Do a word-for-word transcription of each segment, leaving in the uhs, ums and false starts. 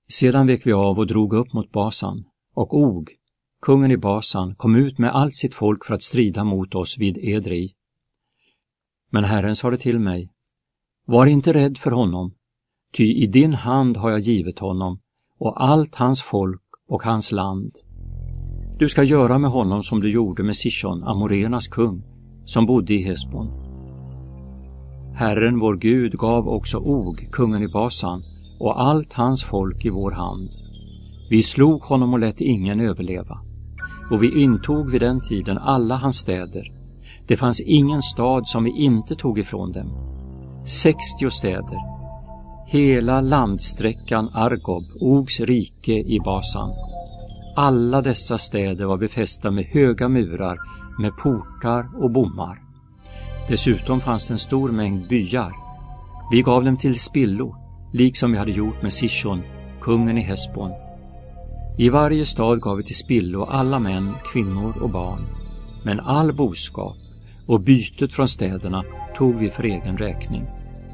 Sedan vek vi av och drog upp mot Basan, och Og, kungen i Basan, kom ut med allt sitt folk för att strida mot oss vid Edrei. Men Herren sade till mig, var inte rädd för honom, ty i din hand har jag givit honom och allt hans folk och hans land. Du ska göra med honom som du gjorde med Sihon, Amorenas kung, som bodde i Hesbon. Herren vår Gud gav också Og, kungen i Basan, och allt hans folk i vår hand. Vi slog honom och lät ingen överleva. Och vi intog vid den tiden alla hans städer. Det fanns ingen stad som vi inte tog ifrån dem. sextio städer. Hela landsträckan Argob, Ogs rike i Basan. Alla dessa städer var befästa med höga murar, med portar och bommar. Dessutom fanns det en stor mängd byar. Vi gav dem till spillo, liksom vi hade gjort med Sihon, kungen i Hesbon. I varje stad gav vi till spillo alla män, kvinnor och barn. Men all boskap och bytet från städerna tog vi för egen räkning.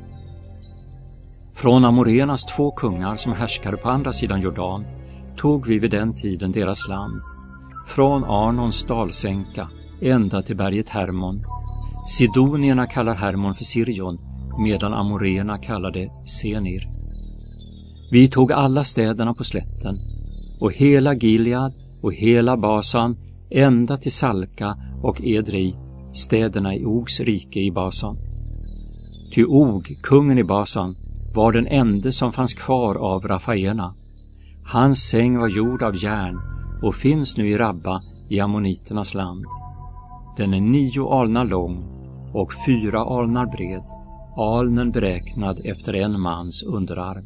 Från Amorenas två kungar som härskade på andra sidan Jordan tog vi vid den tiden deras land. Från Arnons dalsänka ända till berget Hermon. Sidonierna kallar Hermon för Sirion, medan Amoreerna kallar det Senir. Vi tog alla städerna på slätten och hela Gilead och hela Basan ända till Salka och Edrei, städerna i Ogs rike i Basan. Ty Og, kungen i Basan, var den ende som fanns kvar av Rafaena. Hans säng var gjord av järn och finns nu i Rabba i ammoniternas land. Den är nio alnar lång och fyra alnar bred, alnen beräknad efter en mans underarm.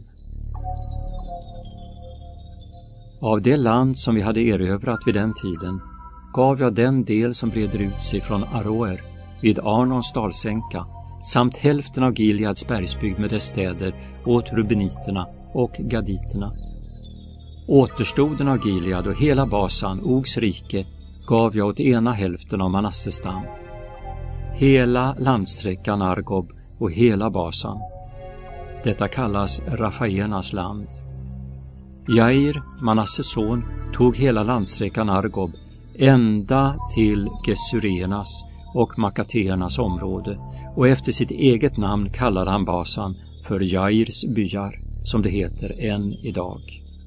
Av det land som vi hade erövrat vid den tiden gav jag den del som breder ut sig från Aroer vid Arnons dalsänka samt hälften av Gileads bergsbygd med dess städer åt rubeniterna och gaditerna. Återstoden av Gilead och hela Basan, Ogs rike, gav jag åt ena hälften av Manasses stam. Hela landsträckan Argob och hela Basan. Detta kallas Rafaenas land. Jair, Manasses son, tog hela landsträckan Argob ända till Gesurenas och Makateernas område, och efter sitt eget namn kallade han Basan för Jairs byar, som det heter än idag.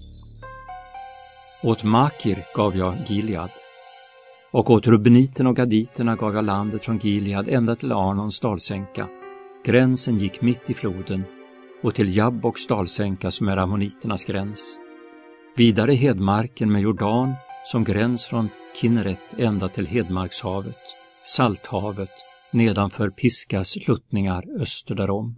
Åt Makir gav jag Gilead, och åt rubeniten och gaditerna gav jag landet från Gilead ända till Arnons dalsänka. Gränsen gick mitt i floden, och till Jabboks dalsänka som är ammoniternas gräns. Vidare hedmarken med Jordan som gräns från Kinneret ända till Hedmarkshavet, Salthavet, nedanför Piskas sluttningar öster därom.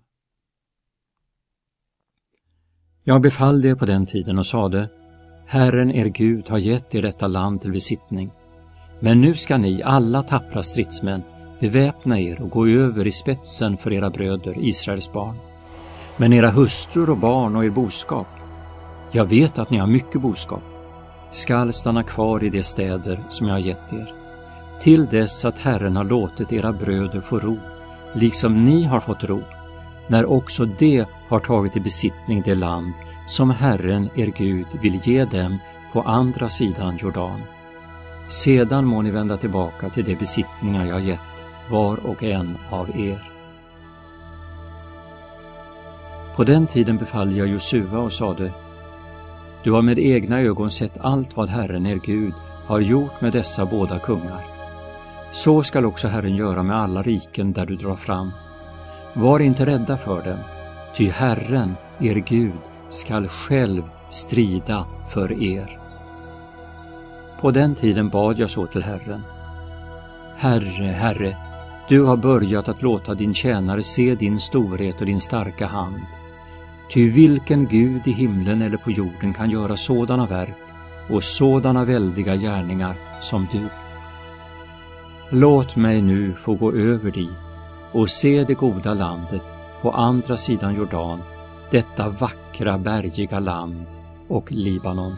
Jag befallde er på den tiden och sade, Herren er Gud har gett er detta land till besittning. Men nu ska ni, alla tappra stridsmän, beväpna er och gå över i spetsen för era bröder, Israels barn. Men era hustrur och barn och er boskap, jag vet att ni har mycket boskap, skall stanna kvar i de städer som jag har gett er, till dess att Herren har låtit era bröder få ro, liksom ni har fått ro, när också de har tagit i besittning det land som Herren er Gud vill ge dem på andra sidan Jordan. Sedan må ni vända tillbaka till de besittningar jag gett var och en av er. På den tiden befallde jag Josua och sade, du har med egna ögon sett allt vad Herren er Gud har gjort med dessa båda kungar. Så skall också Herren göra med alla riken där du drar fram. Var inte rädda för dem, ty Herren er Gud skall själv strida för er. På den tiden bad jag så till Herren. Herre, Herre, du har börjat att låta din tjänare se din storhet och din starka hand. Ty vilken Gud i himlen eller på jorden kan göra sådana verk och sådana väldiga gärningar som du? Låt mig nu få gå över dit och se det goda landet på andra sidan Jordan, detta vackra bergiga land och Libanon.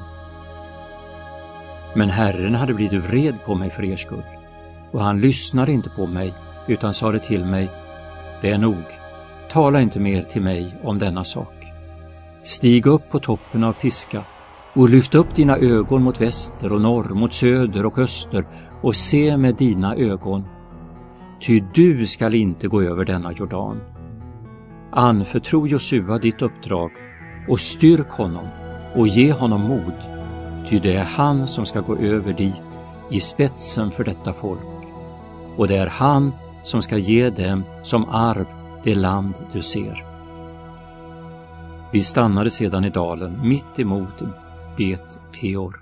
Men Herren hade blivit vred på mig för er skull, och han lyssnade inte på mig utan sade till mig, det är nog, tala inte mer till mig om denna sak. Stig upp på toppen av Pisga och lyft upp dina ögon mot väster och norr, mot söder och öster och se med dina ögon. Ty du skall inte gå över denna Jordan. Anförtro Josua ditt uppdrag och styrk honom och ge honom mod, ty det är han som ska gå över dit i spetsen för detta folk, och det är han som ska ge dem som arv det land du ser. Vi stannade sedan i dalen mitt emot Bet Peor.